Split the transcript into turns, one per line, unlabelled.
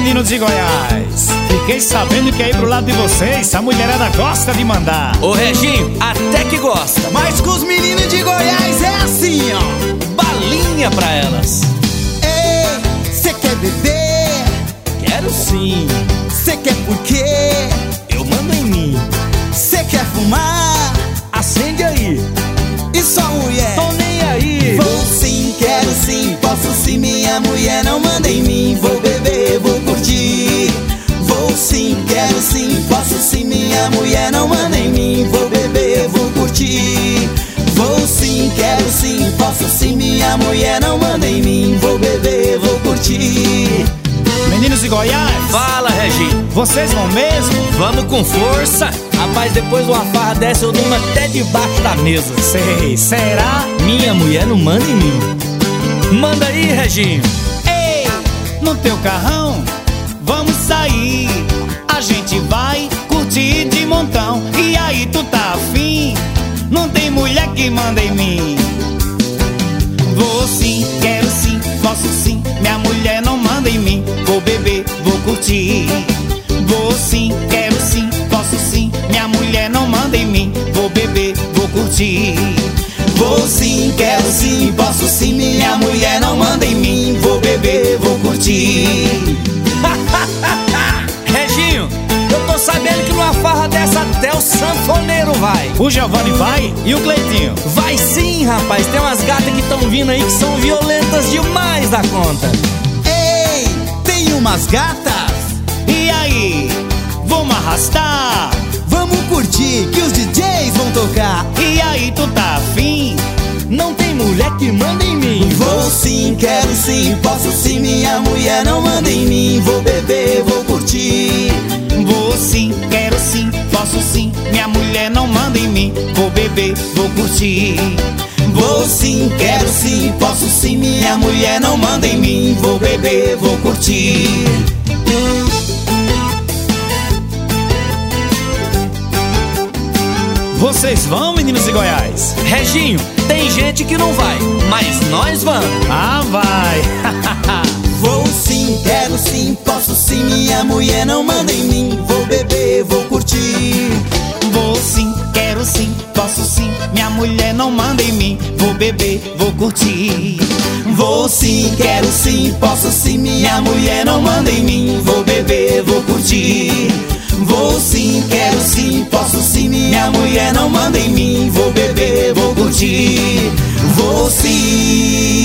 meninos de Goiás, fiquei sabendo que aí pro lado de vocês a mulherada gosta de mandar.
Ô Reginho, até que gosta.
Mas com os meninos de Goiás é assim, ó.
Balinha pra elas.
Ei, cê quer beber?
Quero sim.
Cê quer por quê?
Eu mando em mim.
Cê quer fumar?
Acende aí.
E só mulher?
Tô nem aí.
Vou sim, quero sim, posso sim, minha mulher não manda em mim. Vou beber, vou curtir. Vou sim, quero sim, posso sim, minha mulher não manda em mim. Vou beber, vou curtir. Vou sim, quero sim, posso sim, minha mulher não manda em mim. Vou beber, vou curtir.
Meninos de Goiás,
Fala, Reginho.
vocês vão mesmo?
Vamos com força. Rapaz, depois de uma farra dessa eu durmo até debaixo da mesa.
Sei, será?
Minha mulher não manda em mim. Manda aí, Reginho.
Ei, no teu carrão, vamos sair. A gente vai curtir de montão. E aí, tu tá afim? Não tem mulher que manda em mim. Vou sim, quero sim, posso sim, minha mulher não manda em mim. Vou beber, vou curtir. Vou sim, quero sim, posso sim, minha mulher não manda em mim. Vou beber, vou curtir. Vou sim, quero sim, posso sim, minha mulher não manda em mim. Vou beber, vou curtir.
Reginho, eu tô sabendo que numa farra dessa até o sanfoneiro vai.
O Giovanni vai e o Cleitinho?
Vai sim, rapaz. Tem umas gatas que tão vindo aí que são violentas demais da conta.
Ei, tem umas gatas?
E aí, vamos arrastar?
Vamos curtir que os DJs vão tocar.
E aí, tu tá afim?
Não tem mulher que manda em mim.
Vou sim, quero sim, posso sim, minha mulher não manda em mim. Vou beber, vou curtir.
Vou sim, quero sim, posso sim, minha mulher não manda em mim. Vou beber, vou curtir.
Vou sim, quero sim, posso sim, minha mulher não manda em mim. Vou beber, vou curtir.
Vocês vão, meninos de Goiás?
Reginho, tem gente que não vai, mas nós vamos.
Ah, vai!
Vou sim, quero sim, posso sim, minha mulher não manda em mim. Vou beber, vou curtir.
Vou sim, quero sim, posso sim, minha mulher não manda em mim. Vou beber, vou curtir.
Vou sim, quero sim, posso sim, minha mulher não manda em mim. Vou beber, vou curtir. Vou sim, quero sim, posso sim, minha mulher não manda em mim. Vou beber, vou curtir. Vou sim.